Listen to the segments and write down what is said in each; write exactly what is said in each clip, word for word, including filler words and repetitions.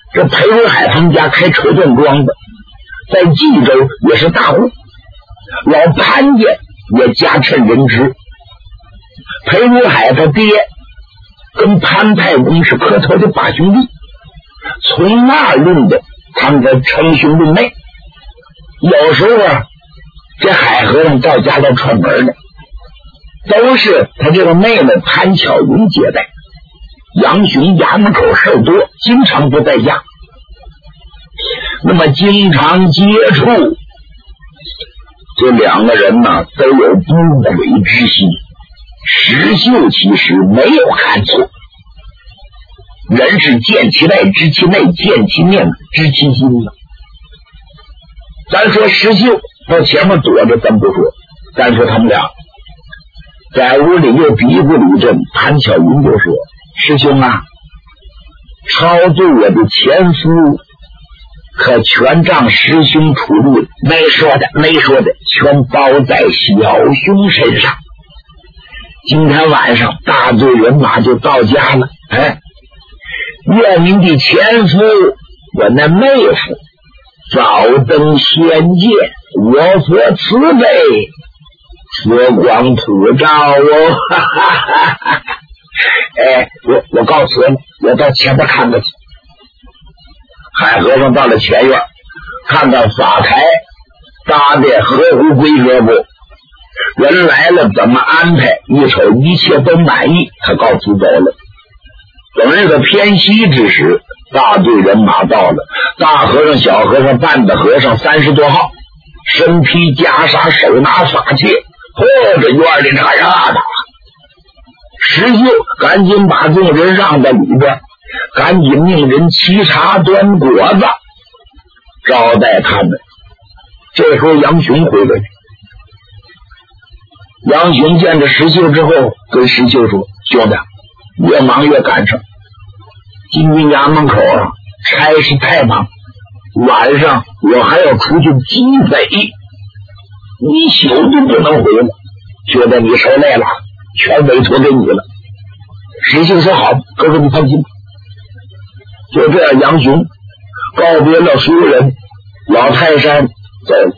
这裴如海他们家开绸缎庄的，在冀州也是大户，老潘家也家趁人质。裴如海他爹跟潘太公是磕头的八兄弟，从那论的他们的称兄论妹。有时候啊，这海和尚到家来串门的，都是他这个妹妹潘巧云接待。杨雄衙门口事多，经常不在家，那么经常接触，这两个人呢都有不轨之心。石秀其实没有看错，人是见其外知其内，见其面知其心的。咱说石秀到前面躲着咱不说，咱说他们俩在屋里又嘀咕了一阵，潘巧云就说：师兄啊，超度我的前夫可全仗师兄出力，没说的没说的，全包在小兄身上。今天晚上大队人马就到家了，哎，愿您的前夫我那妹夫早登仙界，我佛慈悲，佛光普照哦，哈哈哈哈！哎，我我告辞了，我到前边看看去。海和尚到了前院，看到法台搭的合乎规格不？人来了怎么安排？一瞅一切都满意，他告辞走了。等这个偏西之时，大队人马到了，大和尚小和尚半的和尚三十多号，身披袈裟，手拿法器，嚯，这院里那呀的。石秀赶紧把众人让在里边，赶紧命人沏茶端果子招待他们。这时候杨雄回来了，杨雄见着石秀之后跟石秀说：兄弟，越忙越赶上，今天衙门口啊差事太忙，晚上我还要出去缉匪，一宿都不能回来，觉得你受累了，全委托给你了。石秀说：好，哥哥你放心。就这样，杨雄告别了所有人，老泰山走了。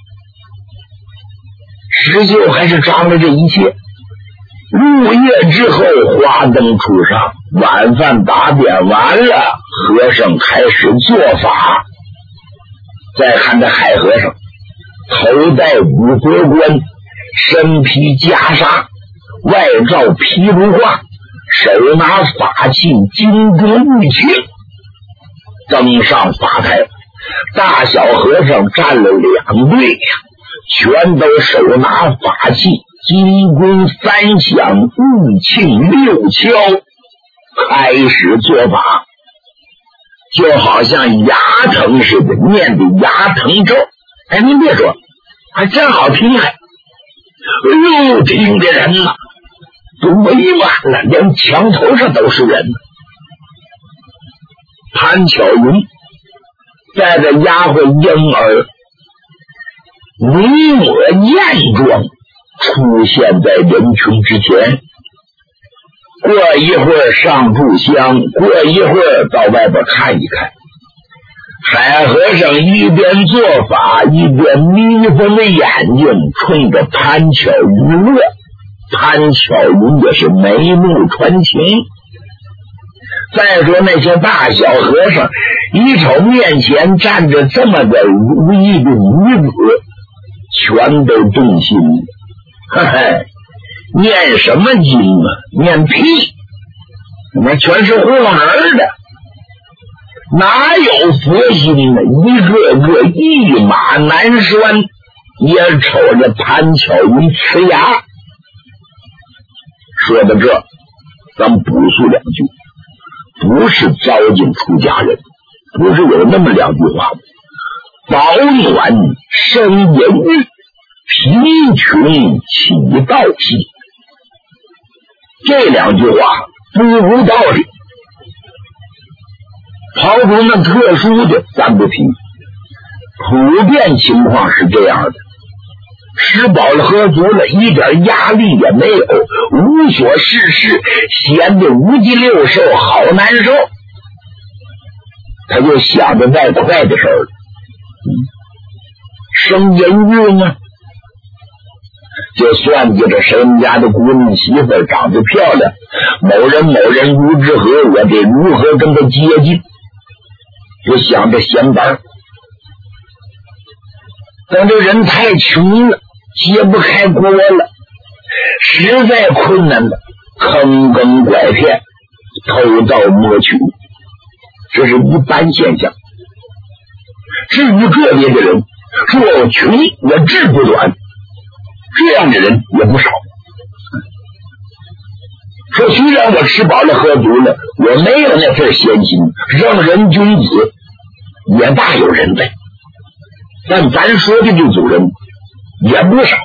石秀还是张了这一切。入夜之后，花灯初上，晚饭打点完了，和尚开始做法。再看这海和尚，头戴五国冠，身披袈裟，外罩毗卢化，手拿法器，金戈玉磬，登上法台。大小和尚站了两队呀，全都手拿法器，金弓三响，玉磬六敲，开始做法，就好像牙疼似的，念的牙疼咒。哎，您别说，还真好听还。哎呦，听的人呐都围满了，连墙头上都是人。潘巧云带着丫鬟婴儿，眉抹艳妆，出现在人群之前。过一会儿上炷香，过一会儿到外边看一看。海和尚一边做法，一边眯缝着眼睛，冲着潘巧云乐。潘巧云也是眉目传情。再说那些大小和尚，一瞅面前站着这么个如意的女子，全都动心了。嘿嘿，念什么经啊？念屁！那全是糊弄人的，哪有佛心呢？一个个一马难拴，也瞅着潘巧云呲牙。说到这，咱们补述两句。不是糟践出家人，不是有那么两句话吗？保暖生淫欲，贫穷起盗气。这两句话不无道理。刨除那特殊的咱不提，普遍情况是这样的，吃饱了喝足了，一点压力也没有，无所事事，闲得无鸡六兽，好难受。 他就想着外快的事儿了。嗯，生淫欲呢，就算计着谁们家的姑娘媳妇长得漂亮，某人某人如之何，我得如何跟他接近，就想着闲班。等这人太穷了，揭不开锅了，实在困难了，坑坑拐骗，偷盗摸取，这是一般现象。至于个别的人说我穷我志不短，这样的人也不少。说虽然我吃饱了喝足了，我没有那份闲心，让人君子也大有人在，但咱说的这组人也不少。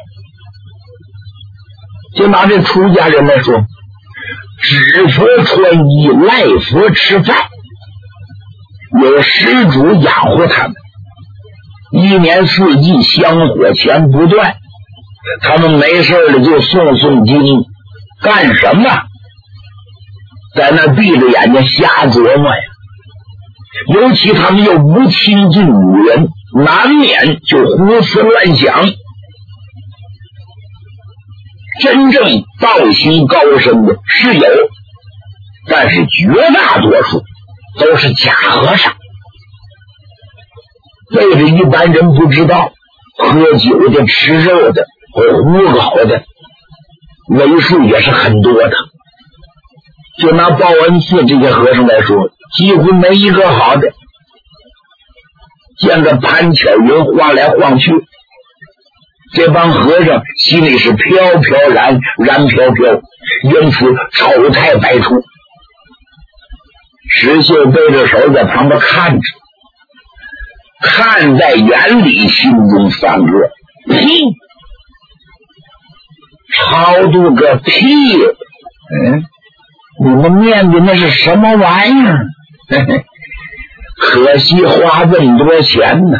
就拿这出家人来说，只佛穿衣，赖佛吃饭，有施主养活他们，一年四季香火钱不断，他们没事了就诵诵经，干什么？在那闭着眼睛瞎琢磨呀。尤其他们又不亲近女人，难免就胡思乱想。真正道心高深的是有，但是绝大多数都是假和尚。为了一般人不知道，喝酒的、吃肉的或胡搞的为数也是很多的。就拿报恩寺这些和尚来说，几乎没一个好的。见个潘巧云晃来晃去，这帮和尚心里是飘飘然，然飘飘，因此丑态百出。石秀背着手在旁边看着，看在眼里，心中犯恶。屁！超度个屁！嗯，你们念的那是什么玩意儿？可惜花这么多钱呢。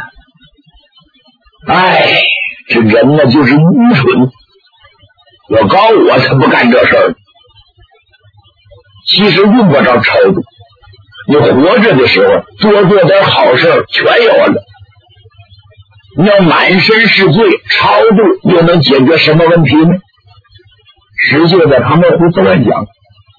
哎，这人呢就是愚蠢。我告我才不干这事儿。其实用不着超度，你活着的时候多做点好事全有了。你要满身是罪，超度又能解决什么问题呢？石秀在旁边胡思乱想，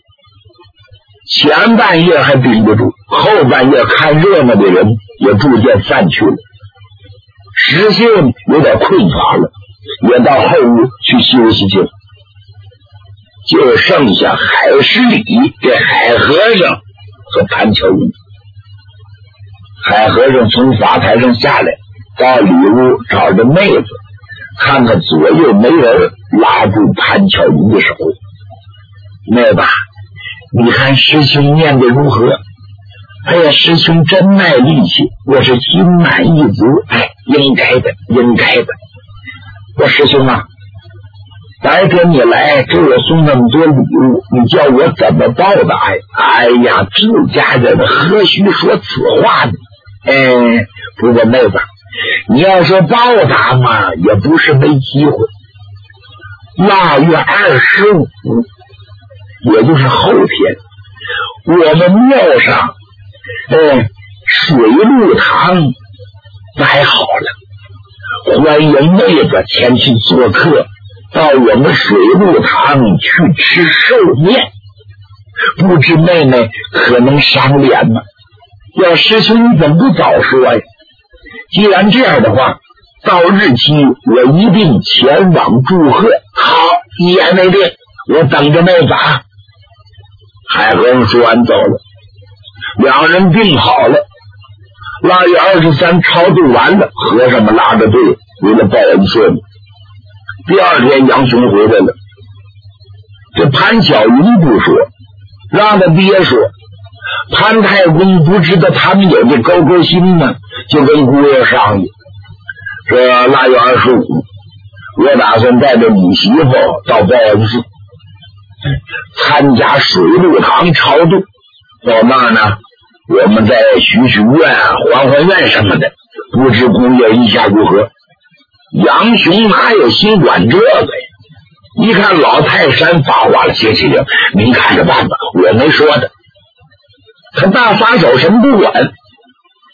前半夜还顶得住，后半夜看热闹的人也逐渐散去了。石秀有点困乏了，也到后屋去休息去了。就剩下海十里这海和尚和潘巧云。海和尚从法台上下来，到里屋找着妹子，看看左右没人，拉住潘巧云的手：“妹子，你看师兄念得如何？”“哎呀，师兄真卖力气，我是心满意足。”“哎，应该的，应该的。”“我师兄啊，白天你来给我送那么多礼物，你叫我怎么报答呀？”“哎呀，自家人何须说此话呢？”“哎，不过妹子，你要说报答嘛，也不是没机会。腊月二十五，也就是后天，我们庙上，嗯，水陆堂摆好了，欢迎妹子前去做客，到我们水陆堂去吃寿面。不知妹妹可能赏脸吗？要师兄你怎么不早说呀？既然这样的话，到日期我一定前往祝贺。”“好，一言为定，我等着妹子啊。”海和尚说完走了，两人定好了。腊月二十三超度完了，和尚们拉着队回了报恩寺。第二天杨雄回来了，这潘巧云不说，让他爹说。潘太公不知道他们有这勾勾心呢，就跟姑爷商议，这腊月二十五，我打算带着你媳妇到报恩寺参加水陆堂超度，到那呢我们再许许愿还还愿什么的，不知姑爷意下如何？杨雄哪有心管这个呀？一看老泰山发话了：“行行行，您看着办吧，我没说的。”他大撒手什么不管，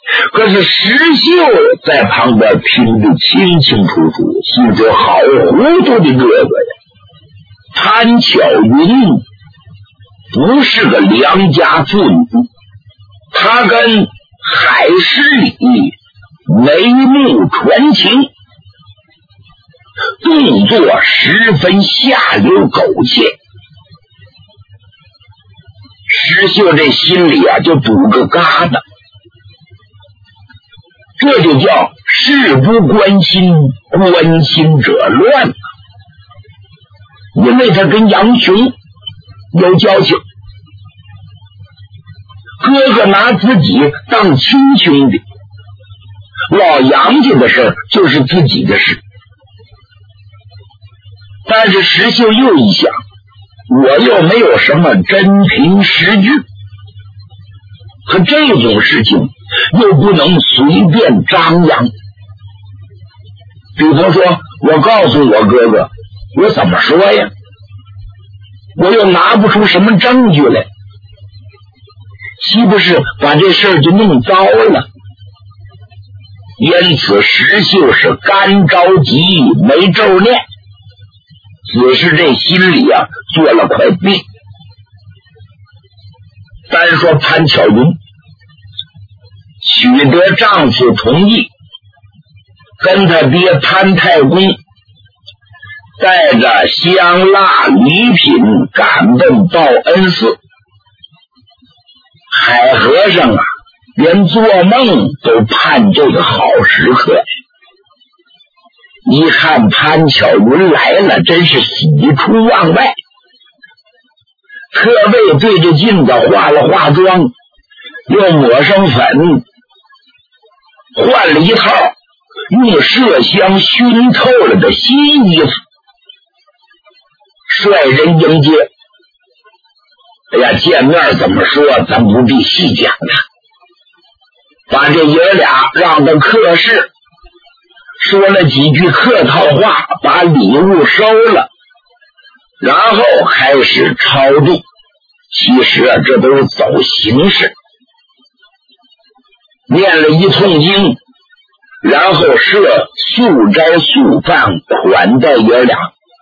可是石秀在旁边听得清清楚楚，心说好糊涂的哥哥呀！潘巧云不是个良家妇女，她跟海十里眉目传情，动作十分下流苟且。石秀这心里啊就堵个疙瘩，这就叫事不关心，关心者乱。因为他跟杨雄有交情，哥哥拿自己当亲兄弟，老杨家的事就是自己的事。但是石秀又一想，我又没有什么真凭实据，可这种事情又不能随便张扬。比方说我告诉我哥哥，我怎么说呀？我又拿不出什么证据来，岂不是把这事儿就弄糟了？因此石秀是干着急没咒念，只是这心里啊做了块病。单说潘巧云取得丈夫同意，跟他爹潘太公带着香蜡礼品赶奔报恩寺。海和尚啊连做梦都盼这个好时刻，一看潘巧云来了，真是喜出望外，特为对着镜子化了化妆，又抹上粉，换了一套用麝香熏透了的新衣服，率人迎接。哎呀，见面怎么说咱不必细讲了，把这爷俩让到客室，说了几句客套话，把礼物收了，然后开始超度。其实啊，这都是走形式，念了一通经，然后设素斋素饭款待爷俩。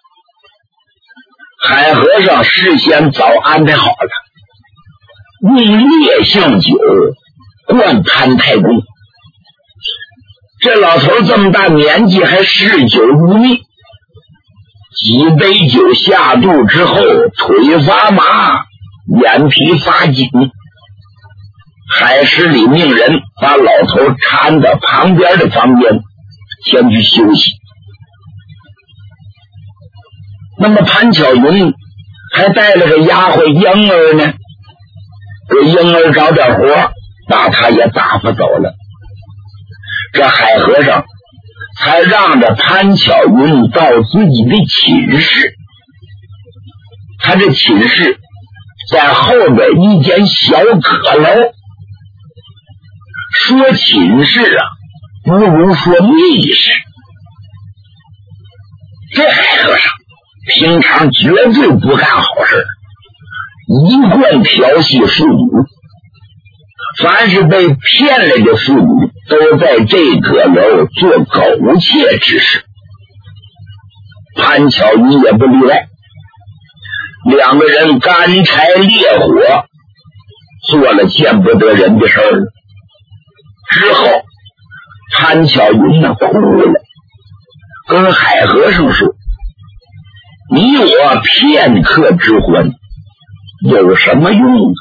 海和尚事先早安排好了，用烈性酒灌潘太公。这老头这么大年纪还嗜酒如命，几杯酒下肚之后，腿发麻，眼皮发紧。海十里命人把老头搀到旁边的房间先去休息。那么潘巧云还带了个丫鬟婴儿呢，给婴儿找点活，把他也打发走了。这海和尚才让着潘巧云到自己的寝室，他这寝室在后边一间小阁楼。说寝室啊，不如说密室。这海和尚平常绝对不干好事，一贯调戏妇女，凡是被骗来的妇女都在这阁楼做苟且之事，潘巧云也不例外。两个人干柴烈火，做了见不得人的事儿。之后潘巧云呢哭了，跟海和尚说，你我片刻之欢有什么用呢？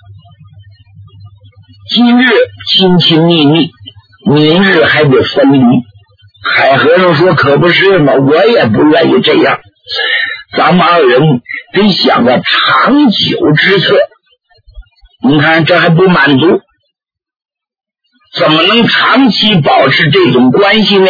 今日亲亲密密，明日还得分离。海和尚说，可不是嘛，我也不愿意这样，咱们二人得想个长久之策。你看这还不满足，怎么能长期保持这种关系呢？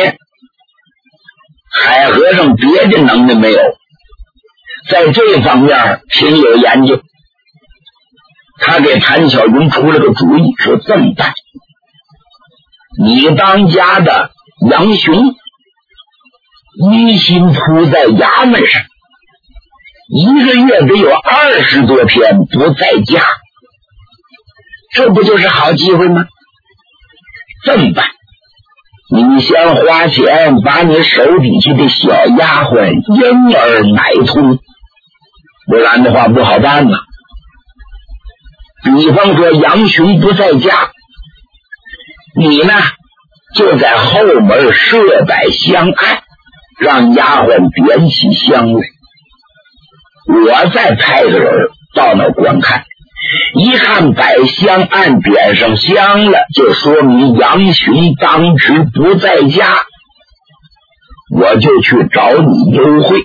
海和尚别的能耐没有，在这方面挺有研究。他给潘巧云出了个主意，说这么办，你当家的杨雄一心扑在衙门上，一个月得有二十多天不在家，这不就是好机会吗？ 这么办？你先花钱把你手底下的小丫鬟婴儿买通，不然的话不好办呐。比方说杨雄不在家，你呢就在后门设摆香案，让丫鬟点起香来，我再派个人到那观看，一看摆香案点上香了，就说明杨雄当时不在家，我就去找你幽会。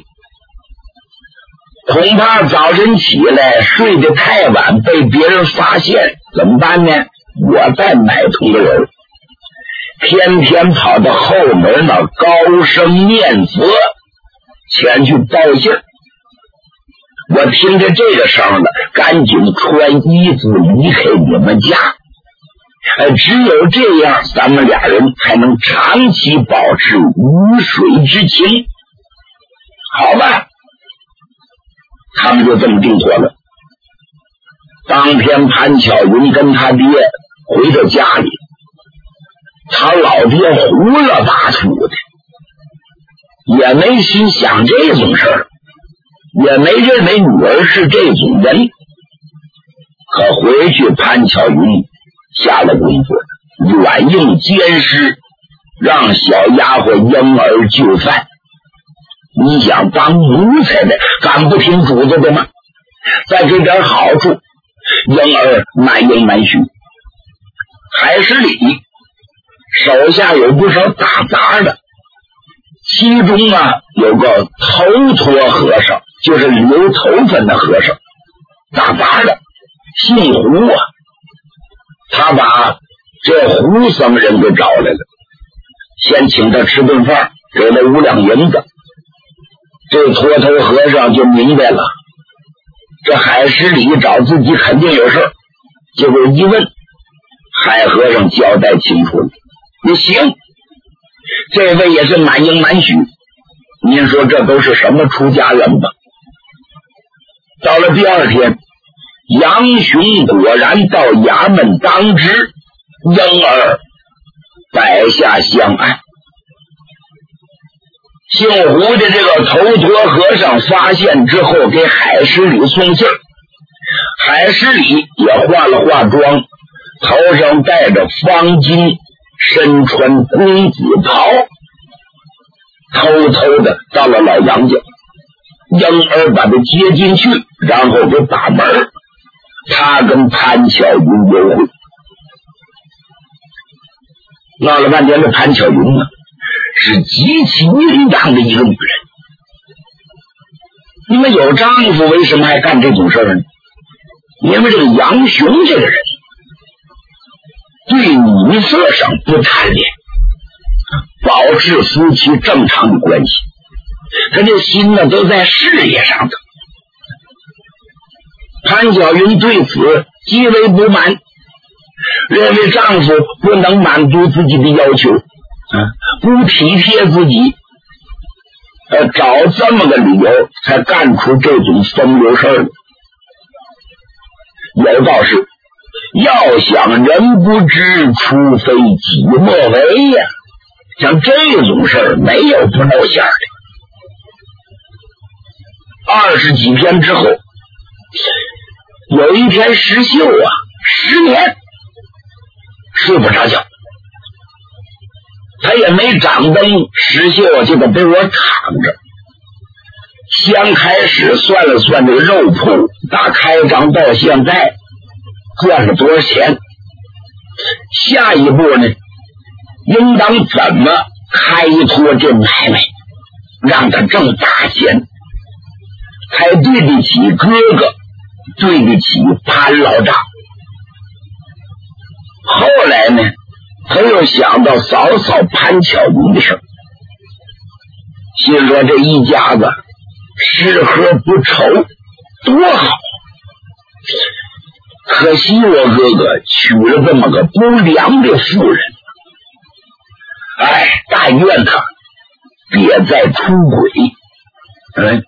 恐怕早晨起来睡得太晚被别人发现，怎么办呢？我再买通个人，偏偏跑到后门那高声念佛前去报信。我听着这个声了，赶紧穿衣子离开你们家。呃，只有这样，咱们俩人才能长期保持鱼水之情。好吧，他们就这么定妥了。当天潘巧云跟他爹回到家里，他老爹胡了八涂的，也没心想这种事儿，也没认为女儿是这种人。可回去潘巧云下了功夫，软硬兼施，让小丫鬟婴儿就范。你想当奴才的敢不听主子的吗？再给点好处，婴儿满应满许。海十里手下有不少打杂的，其中啊有个头陀和尚，就是留头发的和尚，打杂的姓胡啊。他把这胡僧人给找来了，先请他吃顿饭，给了五两银子。这脱头和尚就明白了，这海十里找自己肯定有事，结果一问，海和尚交代清楚了。你行，这位也是满应满许，您说这都是什么出家人吧？到了第二天，杨雄果然到衙门当值，婴儿摆下香案。姓胡的这个头陀和尚发现之后，给海十里送信儿。海十里也化了化妆，头上戴着方巾，身穿公子袍，偷偷的到了老杨家。婴儿把他接进去，然后给打门，他跟潘巧云幽会。闹了半天，这潘巧云呢是极其淫荡的一个女人。你们有丈夫为什么还干这种事儿呢？因为这个杨雄这个人对女色上不贪恋，保持夫妻正常的关系，他这心呢都在事业上的。潘巧云对此极为不满，认为丈夫不能满足自己的要求，啊，不体贴自己，呃，找这么个理由才干出这种风流事儿。有道是，要想人不知，除非己莫为呀。像这种事儿没有不露馅的。二十几天之后，有一天石秀啊，十年睡不着觉，他也没掌灯，石秀就在被窝躺着。先开始算了算这个肉铺，打开张到现在赚了多少钱，下一步呢应当怎么开拓这买卖，让他挣大钱，才对得起哥哥，对得起潘老丈。后来呢，他又想到嫂嫂潘巧云的事儿，心说这一家子吃喝不愁，多好。可惜我哥哥娶了这么个不良的妇人，哎，但愿他别再出轨，嗯，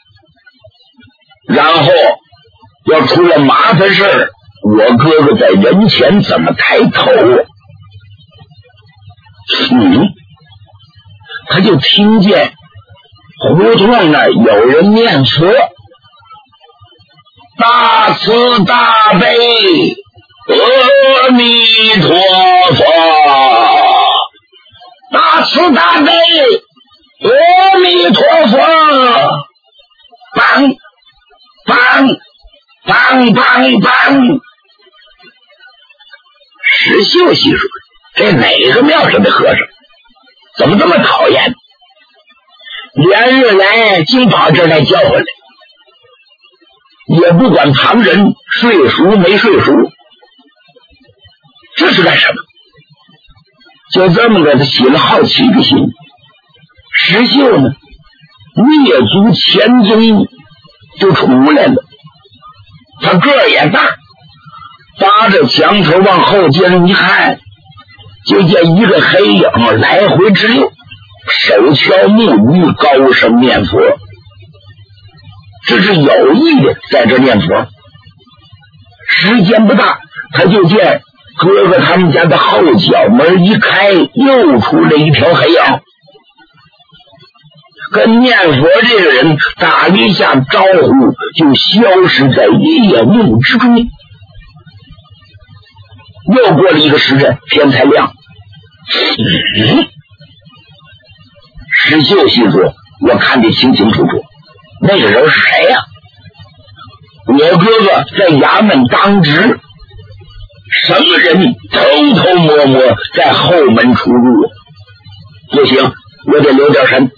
然后要出了麻烦事儿，我哥哥在人前怎么抬头啊？ 嗯，他就听见胡同那有人念佛，大慈大悲阿弥陀佛，大慈大悲阿弥陀佛，梆梆梆梆梆。石秀细说，这哪个庙上的和尚怎么这么讨厌，连日来净跑这儿来叫回来，也不管旁人睡熟没睡熟，这是干什么？就这么个他起了好奇的心。石秀呢，蹑足前踪就出来了，他个儿也大，搭着墙头往后间一看，就见一个黑影来回直溜，手敲木鱼，高声念佛，这是有意的在这念佛。时间不大，他就见哥哥他们家的后角门一开，又出来一条黑影，跟念佛这个人打了一下招呼，就消失在夜幕之中。又过了一个时辰，天才亮。嗯，石秀心说，我看得清清楚楚，那个人是谁呀、啊？我哥哥在衙门当值，什么人偷偷摸摸在后门出入，不行，我得留点神。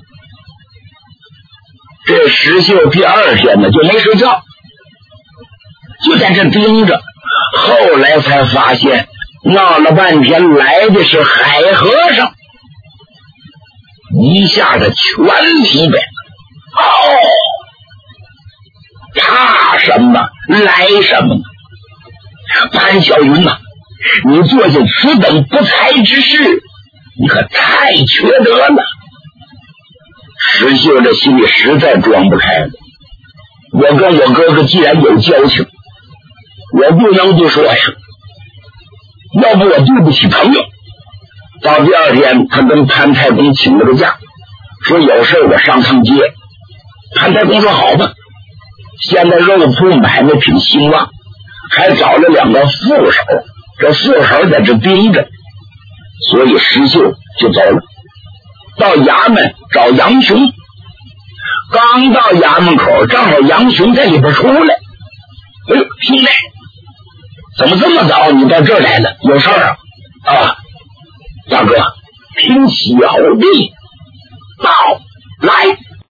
这石秀第二天呢就没睡觉，就在这盯着，后来才发现闹了半天来的是海和尚，一下子全疲惫。哦，怕什么来什么。潘小云啊，你做下此等不才之事，你可太缺德了。石秀这心里实在装不开了，我跟我哥哥既然有交情，我不能不说呀，要不我对不起朋友。到第二天，他跟潘太公请了个假，说有事我上趟街。潘太公说好吧，现在肉铺买卖挺兴旺，还找了两个副手，这副手在这盯着，所以石秀就走了，到衙门找杨雄。刚到衙门口，正好杨雄在里边出来。哎呦，兄弟，怎么这么早你到这儿来了？有事儿啊？啊，大哥，听小弟